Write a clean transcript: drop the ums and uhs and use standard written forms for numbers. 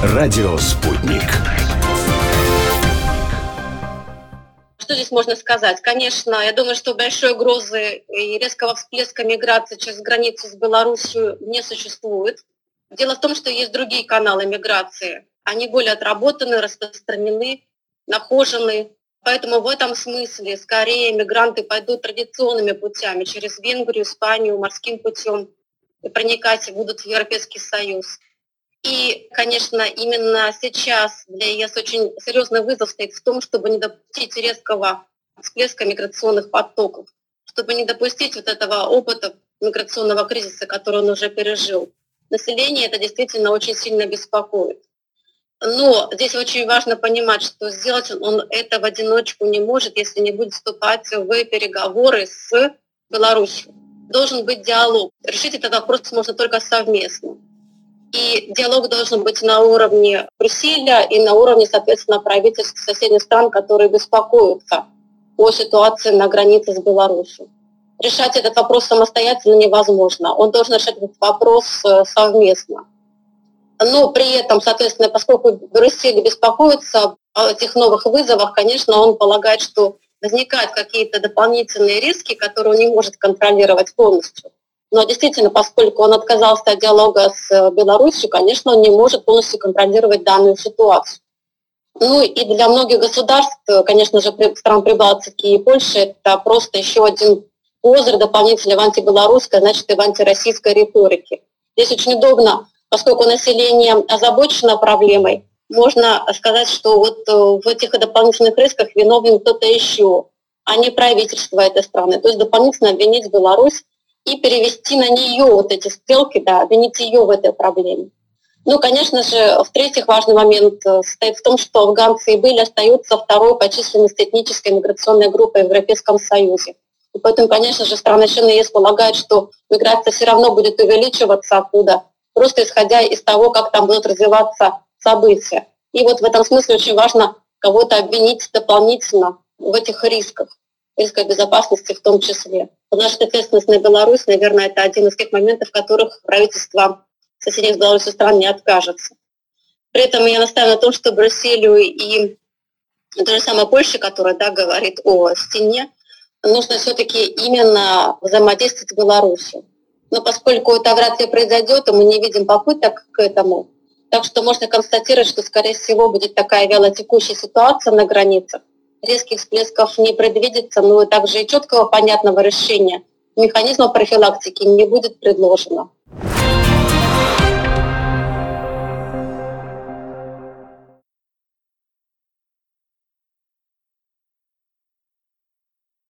Радио «Спутник». Что здесь можно сказать? Конечно, я думаю, что большой угрозы и резкого всплеска миграции через границу с Беларусью не существует. Дело в том, что есть другие каналы миграции. Они более отработаны, распространены, нахожены. Поэтому в этом смысле скорее мигранты пойдут традиционными путями через Венгрию, Испанию, морским путем и проникать будут в Европейский Союз. И, конечно, именно сейчас для ЕС очень серьезный вызов стоит в том, чтобы не допустить резкого всплеска миграционных потоков, чтобы не допустить вот этого опыта миграционного кризиса, который он уже пережил. Население это действительно очень сильно беспокоит. Но здесь очень важно понимать, что сделать он это в одиночку не может, если не будет вступать в переговоры с Беларусью. Должен быть диалог. Решить этот вопрос можно только совместно. И диалог должен быть на уровне Брюсселя и на уровне, соответственно, правительств соседних стран, которые беспокоятся о ситуации на границе с Беларусью. Решать этот вопрос самостоятельно невозможно. Он должен решать этот вопрос совместно. Но при этом, соответственно, поскольку Брюссель беспокоится о этих новых вызовах, конечно, он полагает, что возникают какие-то дополнительные риски, которые он не может контролировать полностью. Но действительно, поскольку он отказался от диалога с Беларусью, конечно, он не может полностью контролировать данную ситуацию. Ну и для многих государств, конечно же, стран Прибалтики и Польши, это просто еще один козырь дополнительный в антибелорусской, значит, и в антироссийской риторике. Здесь очень удобно, поскольку население озабочено проблемой, можно сказать, что вот в этих дополнительных рисках виновен кто-то еще, а не правительство этой страны. То есть дополнительно обвинить Беларусь и перевести на нее вот эти стрелки, да, обвинить ее в этой проблеме. Ну, конечно же, в-третьих, важный момент состоит в том, что афганцы и были остаются второй по численности этнической миграционной группой в Европейском Союзе. И поэтому, конечно же, страны-члены ЕС полагают, что миграция все равно будет увеличиваться оттуда, просто исходя из того, как там будут развиваться события. И вот в этом смысле очень важно кого-то обвинить дополнительно в этих рисках безопасности в том числе. Наша ответственность на Беларусь, наверное, это один из тех моментов, в которых правительство соседних с Беларусью стран не откажется. При этом я настаиваю на том, что Брюсселю и то же самое Польше, которая говорит о стене, нужно все-таки именно взаимодействовать с Беларусью. Но поскольку это вряд ли произойдет, и мы не видим попыток к этому, так что можно констатировать, что, скорее всего, будет такая вялотекущая ситуация на границах. Резких всплесков не предвидится, но также и четкого понятного решения механизма профилактики не будет предложено.